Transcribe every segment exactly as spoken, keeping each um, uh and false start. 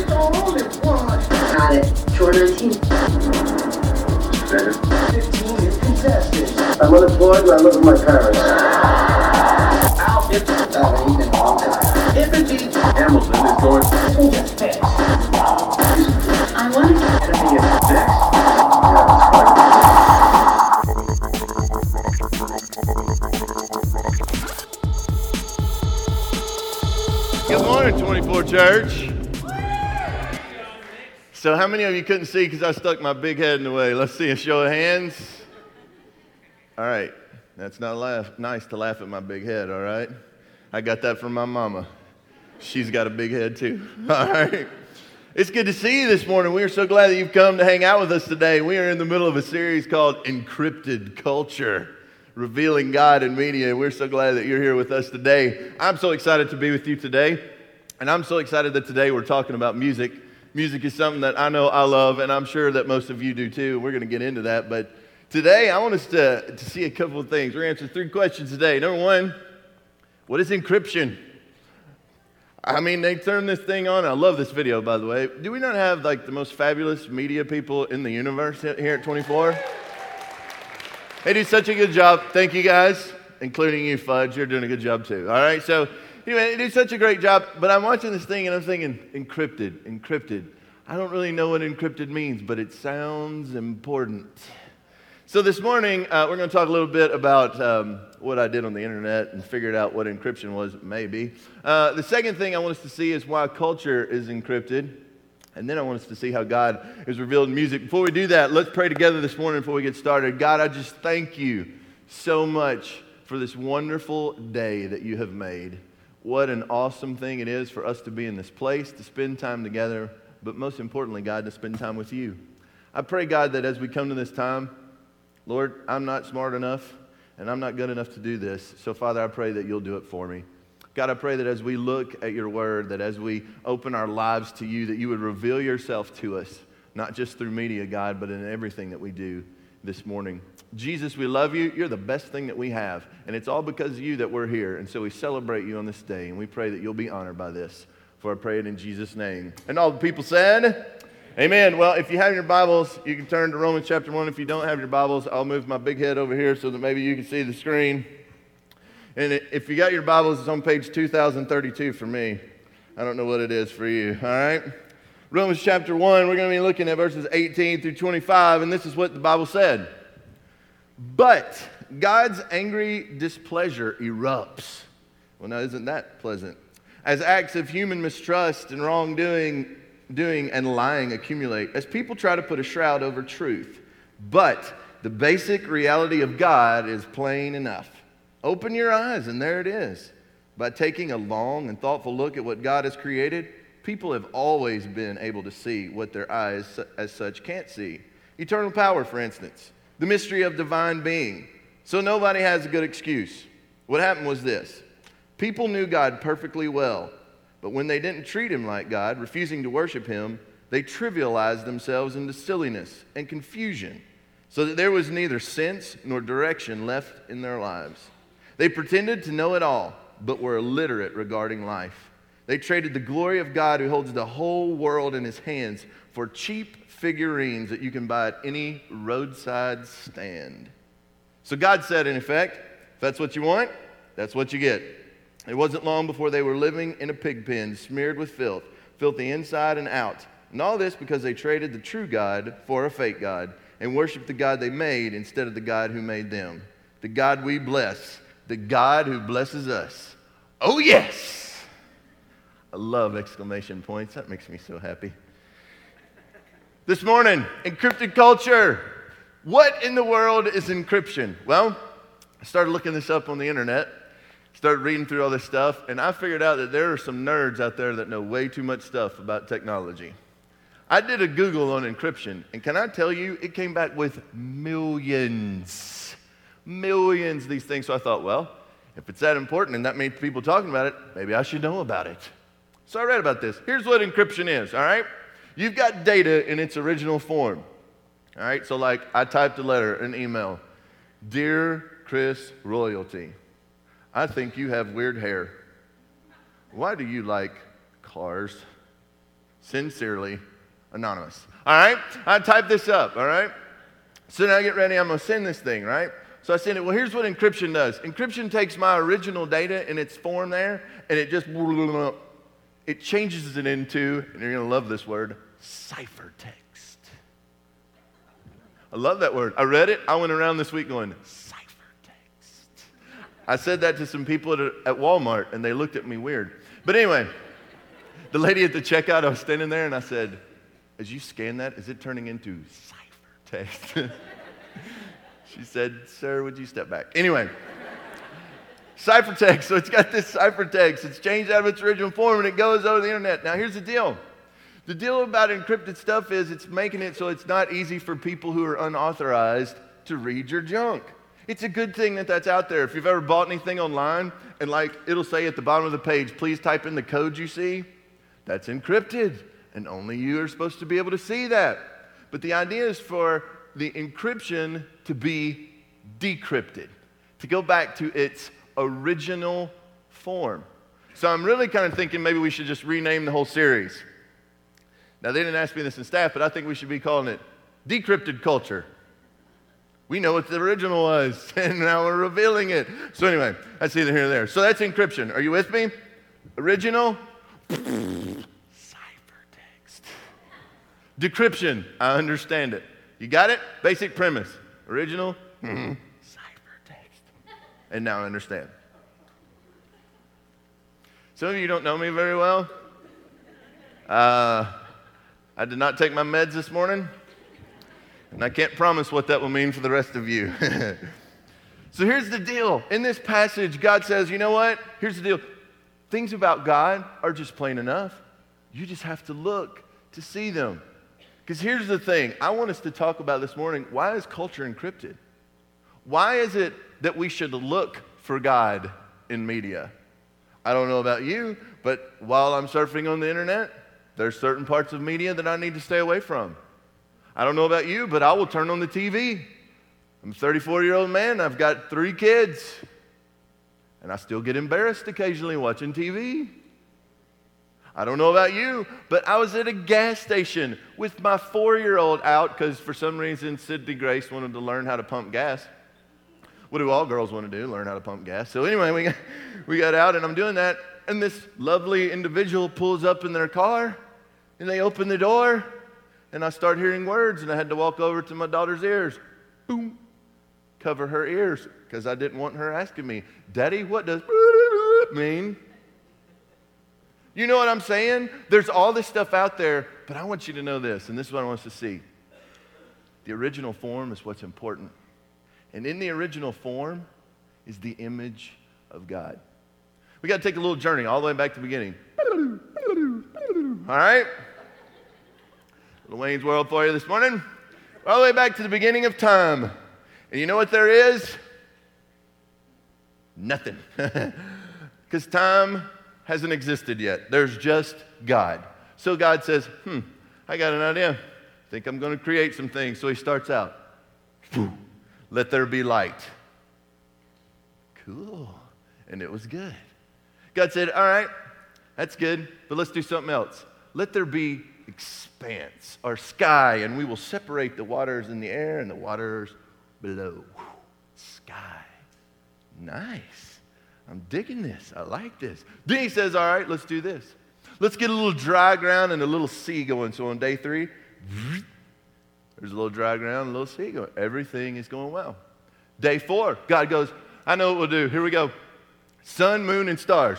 Got it. Tour nineteen. fifteen new contestants. I'm unemployed and I live with my parents. Al, it's uh, Ethan. Timothy Hamilton is going to just fix. I want to get to be a fix. Good morning, twenty-four Church. So how many of you couldn't see because I stuck my big head in the way? Let's see a show of hands. All right. That's not laugh, nice to laugh at my big head, all right? I got that from my mama. She's got a big head too. All right. It's good to see you this morning. We are so glad that you've come to hang out with us today. We are in the middle of a series called Encrypted Culture, Revealing God in Media. We're so glad that you're here with us today. I'm so excited to be with you today. And I'm so excited that today we're talking about music. Music is something that I know I love, and I'm sure that most of you do too. We're going to get into that. But today, I want us to, to see a couple of things. We're going to answer three questions today. Number one, what is encryption? I mean, they turned this thing on. I love this video, by the way. Do we not have like the most fabulous media people in the universe here at twenty-four? They do such a good job. Thank you guys, including you, Fudge. You're doing a good job too. All right, so anyway, they do such a great job. But I'm watching this thing and I'm thinking, encrypted, encrypted. I don't really know what encrypted means, but it sounds important. So this morning, uh, we're going to talk a little bit about um, what I did on the internet and figured out what encryption was, maybe. Uh, the second thing I want us to see is why culture is encrypted. And then I want us to see how God is revealed in music. Before we do that, let's pray together this morning before we get started. God, I just thank you so much for this wonderful day that you have made. What an awesome thing it is for us to be in this place, to spend time together, but most importantly, God, to spend time with you. I pray, God, that as we come to this time, Lord, I'm not smart enough, and I'm not good enough to do this. So, Father, I pray that you'll do it for me. God, I pray that as we look at your word, that as we open our lives to you, that you would reveal yourself to us, not just through media, God, but in everything that we do this morning. Jesus, we love you. You're the best thing that we have, and it's all because of you that we're here. And so we celebrate you on this day, and we pray that you'll be honored by this. For I pray it in Jesus' name. And all the people said, amen. Well, if you have your Bibles, you can turn to Romans chapter one. If you don't have your Bibles, I'll move my big head over here so that maybe you can see the screen. And if you got your Bibles, it's on page two thousand thirty-two for me. I don't know what it is for you, all right? Romans chapter one, we're going to be looking at verses eighteen through twenty-five, and this is what the Bible said. But God's angry displeasure erupts. Well, now, isn't that pleasant? As acts of human mistrust and wrongdoing doing and lying accumulate, as people try to put a shroud over truth. But the basic reality of God is plain enough. Open your eyes, and there it is. By taking a long and thoughtful look at what God has created, people have always been able to see what their eyes as such can't see. Eternal power, for instance. The mystery of divine being. So nobody has a good excuse. What happened was this. People knew God perfectly well, but when they didn't treat him like God, refusing to worship him, they trivialized themselves into silliness and confusion, so that there was neither sense nor direction left in their lives. They pretended to know it all, but were illiterate regarding life. They traded the glory of God who holds the whole world in his hands for cheap figurines that you can buy at any roadside stand. So God said, in effect, if that's what you want, that's what you get. It wasn't long before they were living in a pig pen, smeared with filth, filthy inside and out. And all this because they traded the true God for a fake God and worshiped the God they made instead of the God who made them. The God we bless, the God who blesses us. Oh, yes! I love exclamation points. That makes me so happy. This morning, encrypted culture. What in the world is encryption? Well, I started looking this up on the internet. Started reading through all this stuff, and I figured out that there are some nerds out there that know way too much stuff about technology. I did a Google on encryption, and can I tell you, it came back with millions, millions of these things. So I thought, well, if it's that important and that many people talking about it, maybe I should know about it. So I read about this. Here's what encryption is, all right? You've got data in its original form, all right? So like I typed a letter, an email, Dear Chris Royalty, I think you have weird hair. Why do you like cars? Sincerely, Anonymous. All right? I typed this up, all right? So now get ready. I'm going to send this thing, right? So I send it. Well, here's what encryption does. Encryption takes my original data in its form there, and it just, it changes it into, and you're going to love this word, ciphertext. I love that word. I read it. I went around this week going, ciphertext. I said that to some people at, at Walmart, and they looked at me weird. But anyway, the lady at the checkout, I was standing there, and I said, as you scan that, is it turning into ciphertext? She said, sir, would you step back? Anyway, ciphertext. So it's got this ciphertext. It's changed out of its original form, and it goes over the internet. Now, here's the deal. The deal about encrypted stuff is it's making it so it's not easy for people who are unauthorized to read your junk. It's a good thing that that's out there. If you've ever bought anything online, and like it'll say at the bottom of the page, please type in the code you see, that's encrypted, and only you are supposed to be able to see that. But the idea is for the encryption to be decrypted, to go back to its original form. So I'm really kind of thinking maybe we should just rename the whole series. Now, they didn't ask me this in staff, but I think we should be calling it Decrypted Culture. We know what the original was, and now we're revealing it. So anyway, that's either here or there. So that's encryption. Are you with me? Original? Ciphertext. Decryption. I understand it. You got it? Basic premise. Original, mm-hmm. Ciphertext. And now I understand. Some of you don't know me very well. Uh, I did not take my meds this morning, and I can't promise what that will mean for the rest of you. So here's the deal. In this passage, God says, you know what? Here's the deal. Things about God are just plain enough. You just have to look to see them. Because here's the thing, I want us to talk about this morning, why is culture encrypted? Why is it that we should look for God in media? I don't know about you, but while I'm surfing on the internet, there's certain parts of media that I need to stay away from. I don't know about you, but I will turn on the T V. I'm a thirty-four-year-old man, I've got three kids, and I still get embarrassed occasionally watching T V. I don't know about you, but I was at a gas station with my four-year-old out because for some reason Sydney Grace wanted to learn how to pump gas. What do all girls want to do? Learn how to pump gas. So anyway, we got, we got out and I'm doing that, and this lovely individual pulls up in their car, and they open the door, and I start hearing words, and I had to walk over to my daughter's ears. Boom. Cover her ears because I didn't want her asking me, Daddy, what does mean? You know what I'm saying? There's all this stuff out there, but I want you to know this, and this is what I want us to see. The original form is what's important. And in the original form is the image of God. We got to take a little journey all the way back to the beginning. All right? Little Wayne's World for you this morning. All the way back to the beginning of time. And you know what there is? Nothing. Because time hasn't existed yet. There's just God. So God says, hmm, I got an idea. I think I'm going to create some things. So he starts out. Let there be light. Cool. And it was good. God said, all right, that's good, but let's do something else. Let there be expanse or sky, and we will separate the waters in the air and the waters below. Sky. Nice. I'm digging this. I like this. Then he says, all right, let's do this. Let's get a little dry ground and a little sea going. So on day three, there's a little dry ground, a little sea going. Everything is going well. Day four, God goes, I know what we'll do. Here we go. Sun, moon, and stars.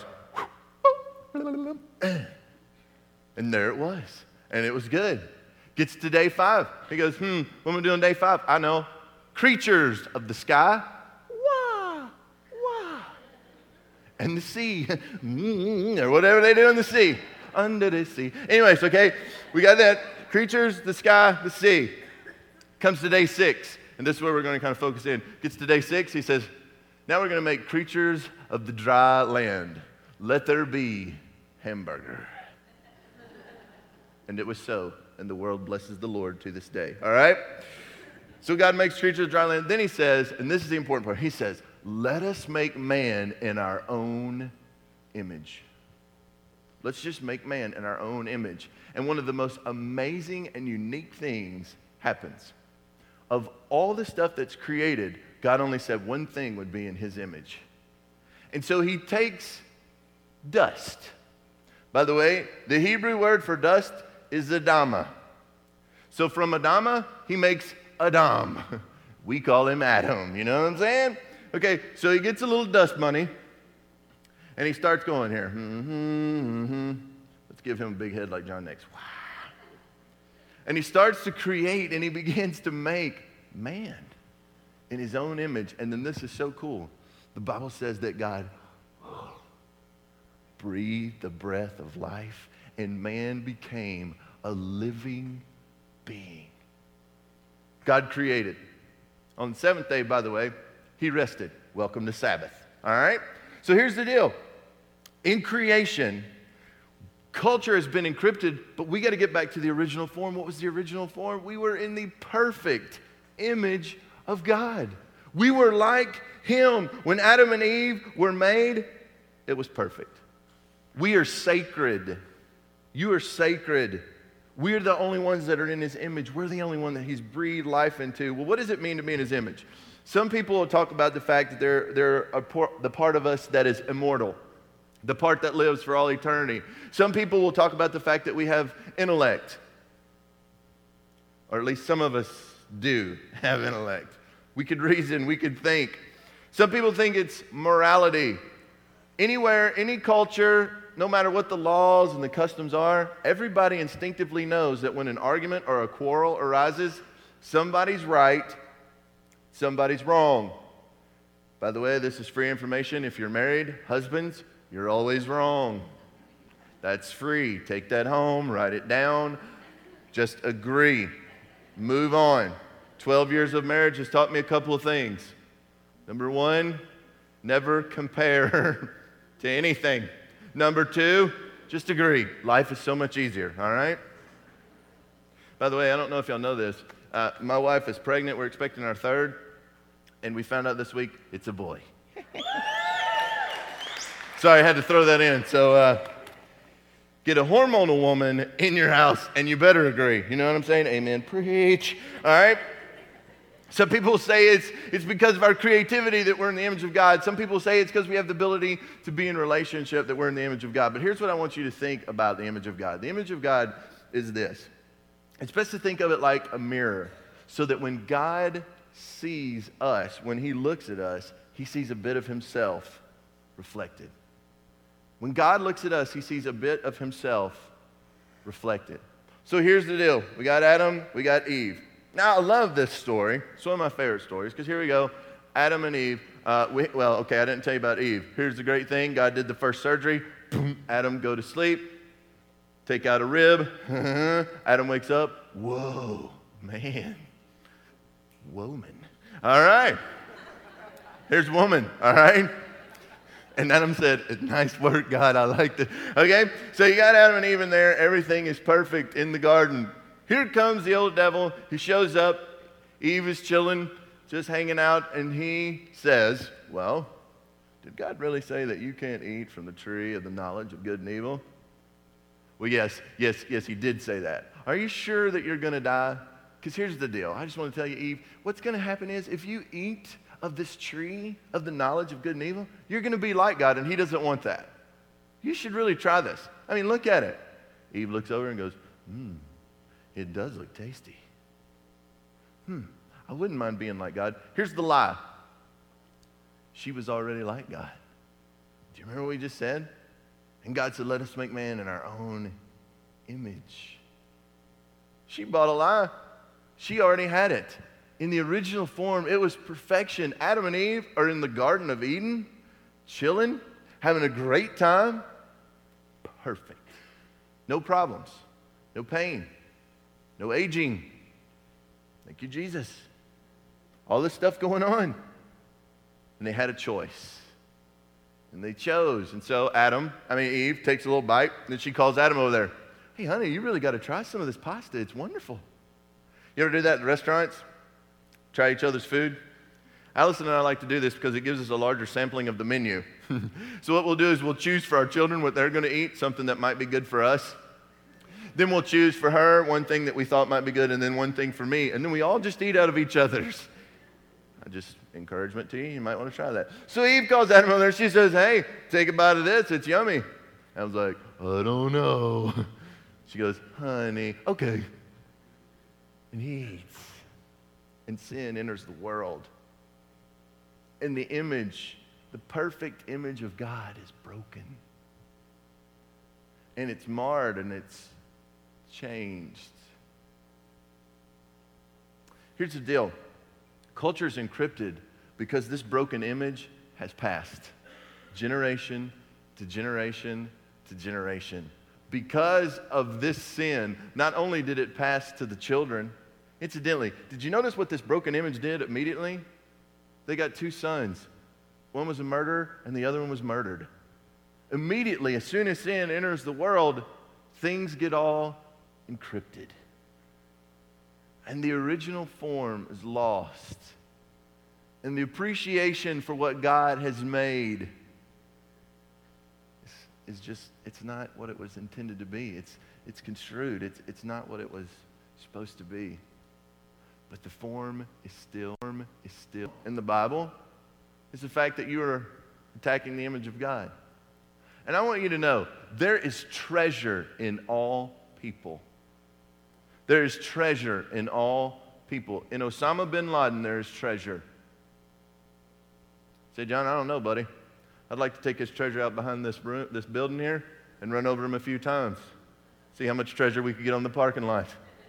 And there it was. And it was good. Gets to day five. He goes, hmm, what am I doing day five? I know. Creatures of the sky. Wah, wah. And the sea. Or whatever they do in the sea. Under the sea. Anyways, okay, we got that. Creatures, the sky, the sea. Comes to day six. And this is where we're going to kind of focus in. Gets to day six, he says, now we're going to make creatures of the dry land. Let there be hamburger. And it was so. And the world blesses the Lord to this day. All right? So God makes creatures of dry land. Then he says, and this is the important part, he says, let us make man in our own image. Let's just make man in our own image. And one of the most amazing and unique things happens. Of all the stuff that's created, God only said one thing would be in his image. And so he takes dust. By the way, the Hebrew word for dust is Adama. So from Adama, he makes Adam. We call him Adam, you know what I'm saying? Okay, so he gets a little dust bunny, and he starts going here. Mm-hmm, mm-hmm. Let's give him a big head like John next. Wow. And he starts to create, and he begins to make man in his own image. And then this is so cool. The Bible says that God breathed the breath of life, and man became a living being. God created. On the seventh day, by the way, he rested. Welcome to Sabbath. All right? So here's the deal. In creation, culture has been encrypted, but we got to get back to the original form. What was the original form? We were in the perfect image of God. We were like him. When Adam and Eve were made, it was perfect. We are sacred. You are sacred. We're the only ones that are in his image. We're the only one that he's breathed life into. Well, what does it mean to be in his image? Some people will talk about the fact that they're, they're a por- the part of us that is immortal, the part that lives for all eternity. Some people will talk about the fact that we have intellect, or at least some of us do have intellect. We could reason, we could think. Some people think it's morality. Anywhere, any culture, no matter what the laws and the customs are, everybody instinctively knows that when an argument or a quarrel arises, somebody's right, somebody's wrong. By the way, this is free information. If you're married, husbands, you're always wrong. That's free. Take that home, write it down, just agree. Move on. twelve years of marriage has taught me a couple of things. Number one, never compare to anything. Number two, just agree. Life is so much easier, all right? By the way, I don't know if y'all know this. Uh, my wife is pregnant. We're expecting our third. And we found out this week it's a boy. Sorry, I had to throw that in. So uh, get a hormonal woman in your house, and you better agree. You know what I'm saying? Amen. Preach. All right? Some people say it's, it's because of our creativity that we're in the image of God. Some people say it's because we have the ability to be in relationship that we're in the image of God. But here's what I want you to think about the image of God. The image of God is this. It's best to think of it like a mirror, so that when God sees us, when he looks at us, he sees a bit of himself reflected. When God looks at us, he sees a bit of himself reflected. So here's the deal. We got Adam, we got Eve. Now, I love this story. It's one of my favorite stories, because here we go. Adam and Eve. Uh, we, well, okay, I didn't tell you about Eve. Here's the great thing. God did the first surgery. Boom, Adam, go to sleep. Take out a rib. Adam wakes up. Whoa, man. Woman. All right. Here's woman. All right. And Adam said, nice work, God. I liked it. Okay, so you got Adam and Eve in there. Everything is perfect in the garden. Here comes the old devil. He shows up. Eve is chilling, just hanging out, and he says, well, did God really say that you can't eat from the tree of the knowledge of good and evil? Well, yes, yes, yes, he did say that. Are you sure that you're going to die? Because here's the deal. I just want to tell you, Eve, what's going to happen is if you eat of this tree of the knowledge of good and evil, you're going to be like God, and he doesn't want that. You should really try this. I mean, look at it. Eve looks over and goes, hmm. It does look tasty. Hmm, I wouldn't mind being like God. Here's the lie. She was already like God. Do you remember what we just said? And God said, let us make man in our own image. She bought a lie. She already had it. In the original form, it was perfection. Adam and Eve are in the Garden of Eden, chilling, having a great time. Perfect. No problems. No pain. No aging. Thank you, Jesus. All this stuff going on. And they had a choice. And they chose. And so Adam, I mean Eve, takes a little bite. And then she calls Adam over there. Hey, honey, you really got to try some of this pasta. It's wonderful. You ever do that in restaurants? Try each other's food? Allison and I like to do this because it gives us a larger sampling of the menu. So what we'll do is we'll choose for our children what they're going to eat, something that might be good for us. Then we'll choose for her one thing that we thought might be good, and then one thing for me. And then we all just eat out of each other's. I just encouragement to you. You might want to try that. So Eve calls Adam over there. She says, hey, take a bite of this. It's yummy. I was like, I don't know. She goes, honey, okay. And he eats. And sin enters the world. And the image, the perfect image of God is broken. And it's marred and it's changed. Here's the deal. Culture is encrypted because this broken image has passed generation to generation to generation. Because of this sin, not only did it pass to the children, incidentally, did you notice what this broken image did immediately? They got two sons. One was a murderer and the other one was murdered. Immediately, as soon as sin enters the world, things get all encrypted. And the original form is lost. And the appreciation for what God has made is, is just, it's not what it was intended to be. It's, it's construed. It's, it's not what it was supposed to be. But the form is still, form is still. In the Bible, it's the fact that you are attacking the image of God. And I want you to know, there is treasure in all people. There is treasure in all people. In Osama bin Laden, there is treasure. Say, John, I don't know, buddy. I'd like to take his treasure out behind this room, this building here and run over him a few times. See how much treasure we could get on the parking lot.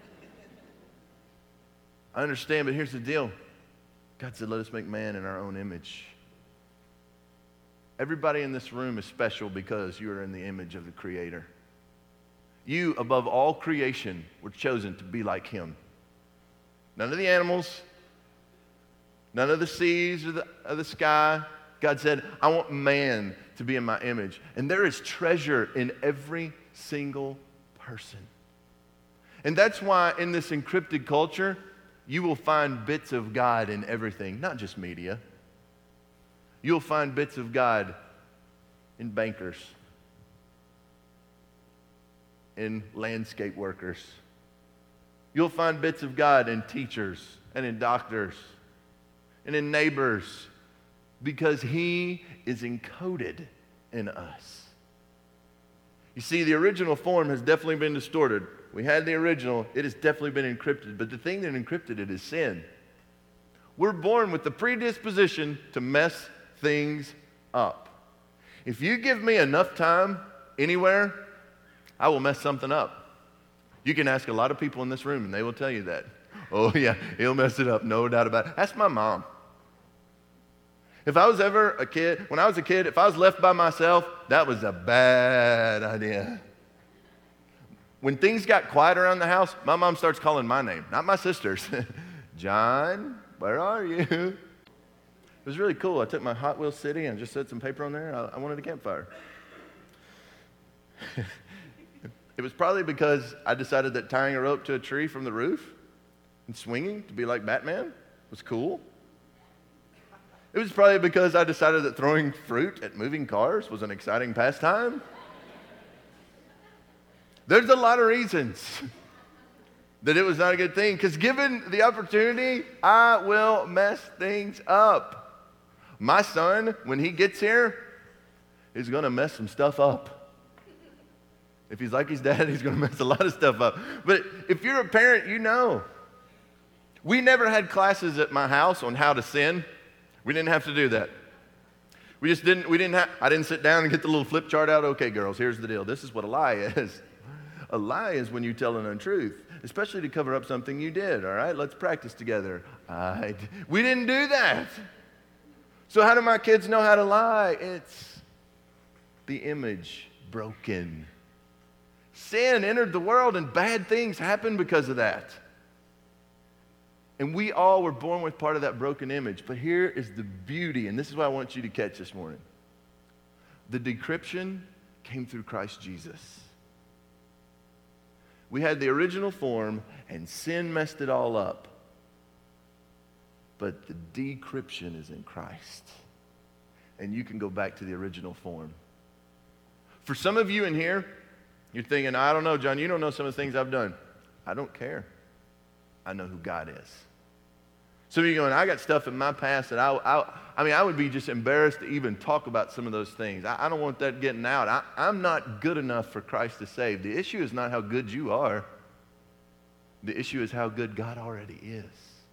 I understand, but here's the deal. God said, let us make man in our own image. Everybody in this room is special because you are in the image of the Creator. You, above all creation, were chosen to be like Him. None of the animals, none of the seas or the, or the sky. God said, I want man to be in my image. And there is treasure in every single person. And that's why in this encrypted culture, you will find bits of God in everything, not just media. You'll find bits of God in bankers, in landscape workers. You'll find bits of God in teachers and in doctors and in neighbors because He is encoded in us. You see, the original form has definitely been distorted. We had the original. It has definitely been encrypted. But the thing that encrypted it is sin. We're born with the predisposition to mess things up. If you give me enough time anywhere, I will mess something up. You can ask a lot of people in this room and they will tell you that. Oh yeah, he'll mess it up, no doubt about it. Ask my mom. If I was ever a kid, when I was a kid, if I was left by myself, that was a bad idea. When things got quiet around the house, my mom starts calling my name, not my sister's. John, where are you? It was really cool. I took my Hot Wheels City and just set some paper on there. I, I wanted a campfire. It was probably because I decided that tying a rope to a tree from the roof and swinging to be like Batman was cool. It was probably because I decided that throwing fruit at moving cars was an exciting pastime. There's a lot of reasons that it was not a good thing, because given the opportunity, I will mess things up. My son, when he gets here, is going to mess some stuff up. If he's like his dad, he's going to mess a lot of stuff up. But if you're a parent, you know. We never had classes at my house on how to sin. We didn't have to do that. We just didn't, we didn't have, I didn't sit down and get the little flip chart out. Okay, girls, here's the deal. This is what a lie is. A lie is when you tell an untruth, especially to cover up something you did, all right? Let's practice together. I, we didn't do that. So how do my kids know how to lie? It's the image broken. Sin entered the world and bad things happened because of that. And we all were born with part of that broken image. But here is the beauty, and this is what I want you to catch this morning. The decryption came through Christ Jesus. We had the original form, and sin messed it all up. But the decryption is in Christ. and you can go back to the original form. For some of you in here, you're thinking, I don't know, John, you don't know some of the things I've done. I don't care. I know who God is. Some of you going, I got stuff in my past that I, I, I mean, I would be just embarrassed to even talk about some of those things. I, I don't want that getting out. I, I'm not good enough for Christ to save. The issue is not how good you are. The issue is how good God already is.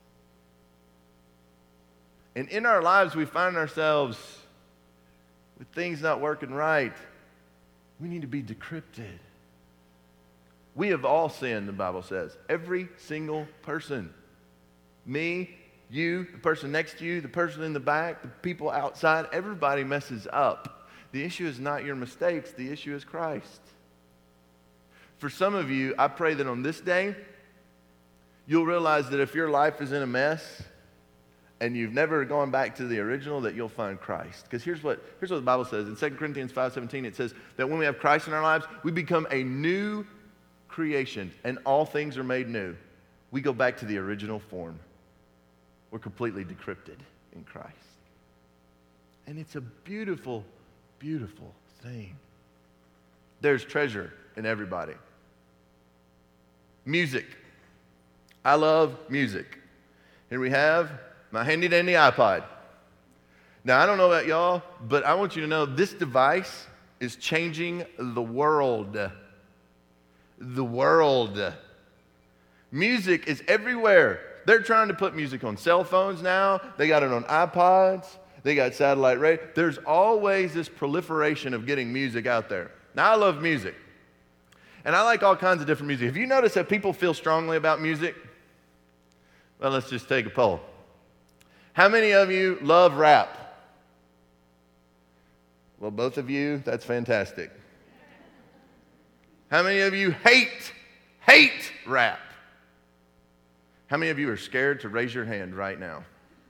And in our lives, we find ourselves with things not working right. We need to be decrypted. We have all sinned, the Bible says. Every single person. Me, you, the person next to you, the person in the back, the people outside, everybody messes up. The issue is not your mistakes. The issue is Christ. For some of you, I pray that on this day, you'll realize that if your life is in a mess and you've never gone back to the original, that you'll find Christ. Because here's what, here's what the Bible says. In Second Corinthians five seventeen, it says that when we have Christ in our lives, we become a new creation, and all things are made new. We go back to the original form. We're completely decrypted in Christ. And it's a beautiful, beautiful thing. There's treasure in everybody. Music. I love music. Here we have my handy-dandy iPod. Now, I don't know about y'all, but I want you to know this device is changing the world. The world. Music is everywhere. They're trying to put music on cell phones now. They got it on iPods. They got satellite radio. There's always this proliferation of getting music out there. Now, I love music. And I like all kinds of different music. Have you noticed that people feel strongly about music? Well, let's just take a poll. How many of you love rap? Well, both of you, that's fantastic. How many of you hate, hate rap? How many of you are scared to raise your hand right now?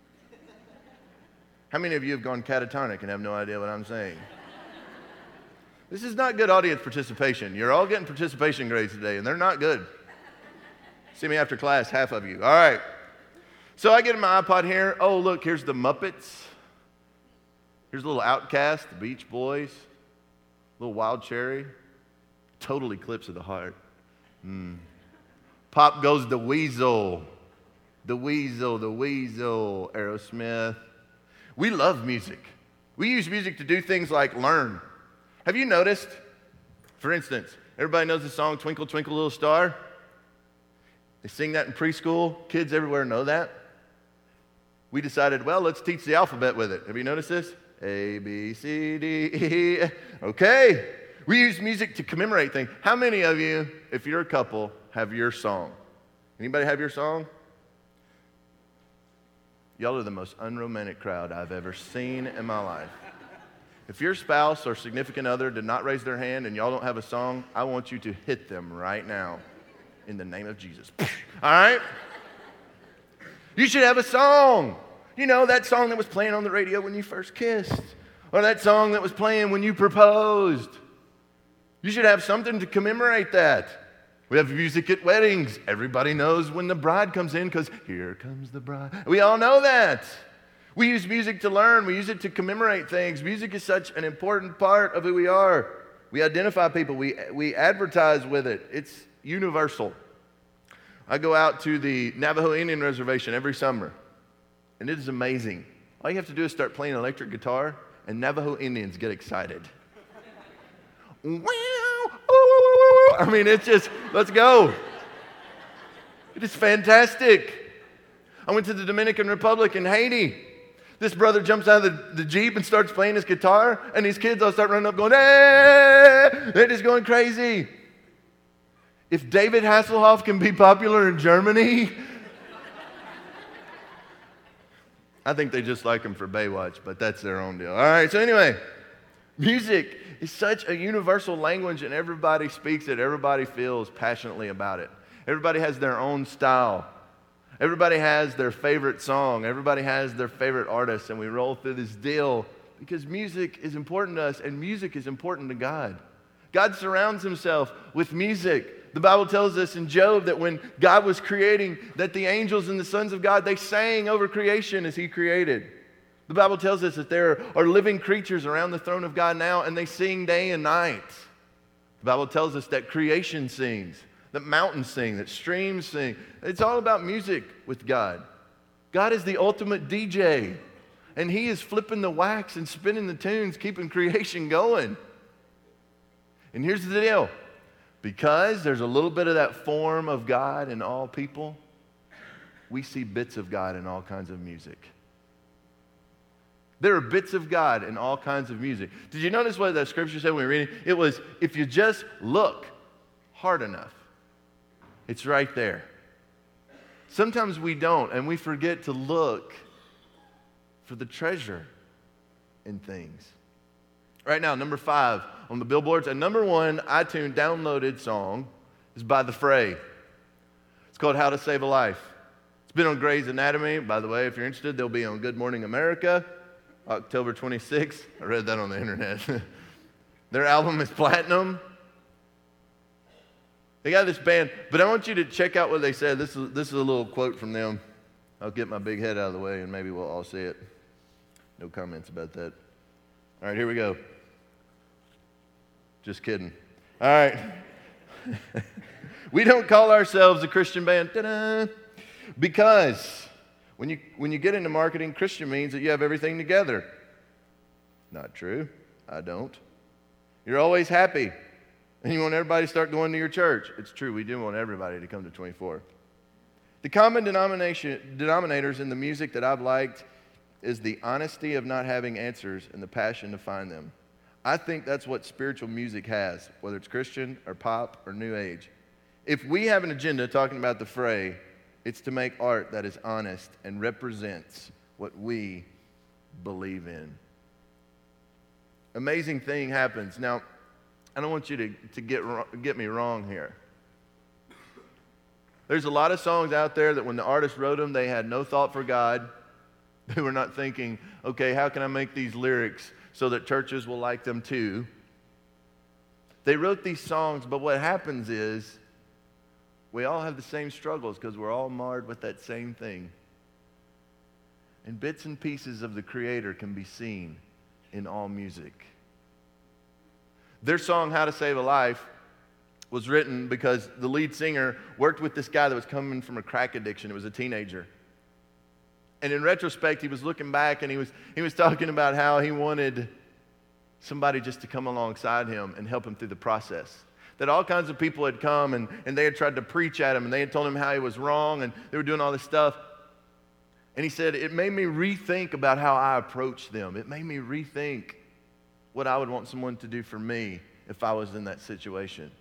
How many of you have gone catatonic and have no idea what I'm saying? This is not good audience participation. You're all getting participation grades today, and they're not good. See me after class, half of you. All right. So I get in my iPod here. Oh, look, here's the Muppets. Here's a little Outcast, the Beach Boys, little Wild Cherry. Total eclipse of the heart. Mm. Pop goes the Weasel. The Weasel, the Weasel, Aerosmith. We love music. We use music to do things like learn. Have you noticed, for instance, everybody knows the song Twinkle, Twinkle, Little Star? They sing that in preschool. Kids everywhere know that. We decided, well, let's teach the alphabet with it. Have you noticed this? A, B, C, D, E. Okay. We use music to commemorate things. How many of you, if you're a couple, have your song? Anybody have your song? Y'all are the most unromantic crowd I've ever seen in my life. If your spouse or significant other did not raise their hand and y'all don't have a song, I want you to hit them right now in the name of Jesus. All right? You should have a song. You know, that song that was playing on the radio when you first kissed, or that song that was playing when you proposed. You should have something to commemorate that. We have music at weddings. Everybody knows when the bride comes in because here comes the bride. We all know that. We use music to learn. We use it to commemorate things. Music is such an important part of who we are. We identify people. We, we advertise with it. It's universal. I go out to the Navajo Indian Reservation every summer, and it is amazing. All you have to do is start playing electric guitar, and Navajo Indians get excited. I mean, it's just, let's go. It is fantastic. I went to the Dominican Republic in Haiti. This brother jumps out of the, the Jeep and starts playing his guitar, and these kids all start running up going, hey! They're just going crazy. If David Hasselhoff can be popular in Germany, I think they just like him for Baywatch, but that's their own deal. All right, so anyway, music is such a universal language, and everybody speaks it. Everybody feels passionately about it. Everybody has their own style. Everybody has their favorite song. Everybody has their favorite artist, and we roll through this deal because music is important to us, and music is important to God. God surrounds himself with music. The Bible tells us in Job that when God was creating, that the angels and the sons of God, they sang over creation as he created. The Bible tells us that there are living creatures around the throne of God now, and they sing day and night. The Bible tells us that creation sings, that mountains sing, that streams sing. It's all about music with God. God is the ultimate D J, and He is flipping the wax and spinning the tunes, keeping creation going. And here's the deal. Because there's a little bit of that form of God in all people, we see bits of God in all kinds of music. There are bits of God in all kinds of music. Did you notice what that scripture said when we were reading? It was, if you just look hard enough, it's right there. Sometimes we don't, and we forget to look for the treasure in things. Right now, number five on the billboards, a number one iTunes downloaded song is by The Fray. It's called How to Save a Life. It's been on Grey's Anatomy. By the way, if you're interested, they'll be on Good Morning America, October twenty-sixth. I read that on the internet. Their album is platinum. They got this band, but I want you to check out what they said. This is, this is a little quote from them. I'll get my big head out of the way, and maybe we'll all see it. No comments about that. All right, here we go. Just kidding. All right. We don't call ourselves a Christian band. Ta-da! Because when you, when you get into marketing, Christian means that you have everything together. Not true. I don't. You're always happy, and you want everybody to start going to your church. It's true. We do want everybody to come to twenty-four. The common denomination, denominators in the music that I've liked is the honesty of not having answers and the passion to find them. I think that's what spiritual music has, whether it's Christian or pop or New Age. If we have an agenda talking about The Fray, it's to make art that is honest and represents what we believe in. Amazing thing happens. Now, I don't want you to, to get, get me wrong here. There's a lot of songs out there that when the artist wrote them, they had no thought for God. They were not thinking, okay, how can I make these lyrics so that churches will like them too? They wrote these songs, but what happens is we all have the same struggles because we're all marred with that same thing. And bits and pieces of the Creator can be seen in all music. Their song, How to Save a Life, was written because the lead singer worked with this guy that was coming from a crack addiction. It was a teenager. And in retrospect, he was looking back and he was, he was talking about how he wanted somebody just to come alongside him and help him through the process. That all kinds of people had come and, and they had tried to preach at him and they had told him how he was wrong and they were doing all this stuff. And he said, it made me rethink about how I approached them. It made me rethink what I would want someone to do for me if I was in that situation.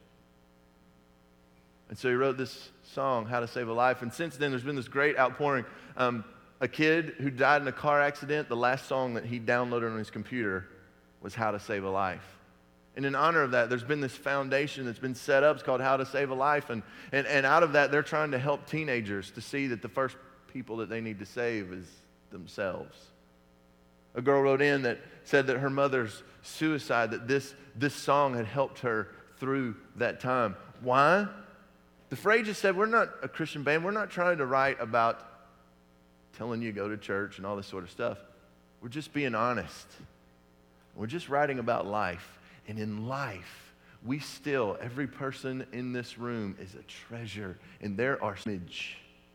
And so he wrote this song, How to Save a Life. And since then, there's been this great outpouring. Um, a kid who died in a car accident, the last song that he downloaded on his computer was How to Save a Life. And in honor of that, there's been this foundation that's been set up. It's called How to Save a Life. And, and, and out of that, they're trying to help teenagers to see that the first people that they need to save is themselves. A girl wrote in that said that her mother's suicide, that this, this song had helped her through that time. Why? The Fray just said, we're not a Christian band. We're not trying to write about telling you to go to church and all this sort of stuff. We're just being honest. We're just writing about life. And in life, we still, every person in this room is a treasure. And there are image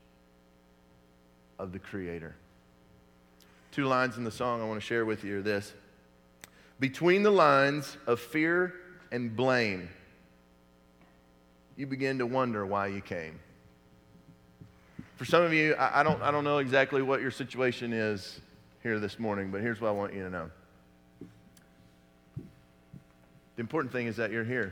of the Creator. Two lines in the song I want to share with you are this. Between the lines of fear and blame, you begin to wonder why you came. For some of you, I, I don't, I don't know exactly what your situation is here this morning, but here's what I want you to know. The important thing is that you're here.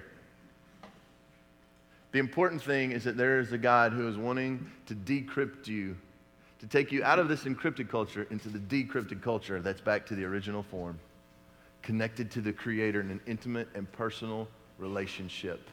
The important thing is that there is a God who is wanting to decrypt you, to take you out of this encrypted culture into the decrypted culture that's back to the original form, connected to the Creator in an intimate and personal relationship.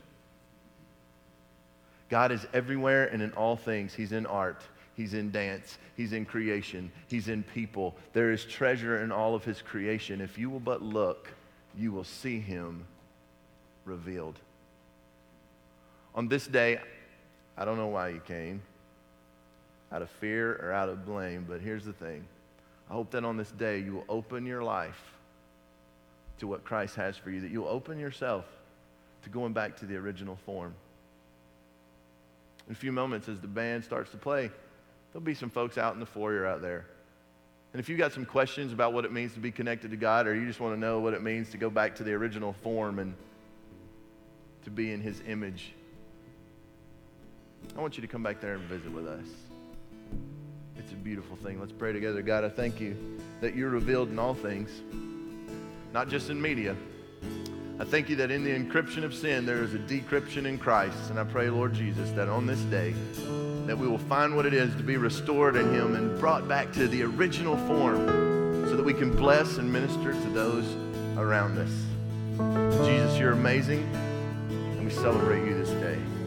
God is everywhere and in all things. He's in art. He's in dance. He's in creation. He's in people. There is treasure in all of His creation. If you will but look, you will see Him revealed. On this day, I don't know why you came, out of fear or out of blame, but here's the thing. I hope that on this day you will open your life to what Christ has for you, that you'll open yourself to going back to the original form. In a few moments, as the band starts to play, there'll be some folks out in the foyer out there. And if you've got some questions about what it means to be connected to God, or you just want to know what it means to go back to the original form and to be in his image, I want you to come back there and visit with us. It's a beautiful thing. Let's pray together. God, I thank you that you're revealed in all things, not just in media. I thank you that in the encryption of sin, there is a decryption in Christ. And I pray, Lord Jesus, that on this day, that we will find what it is to be restored in him and brought back to the original form so that we can bless and minister to those around us. Jesus, you're amazing, and we celebrate you this day.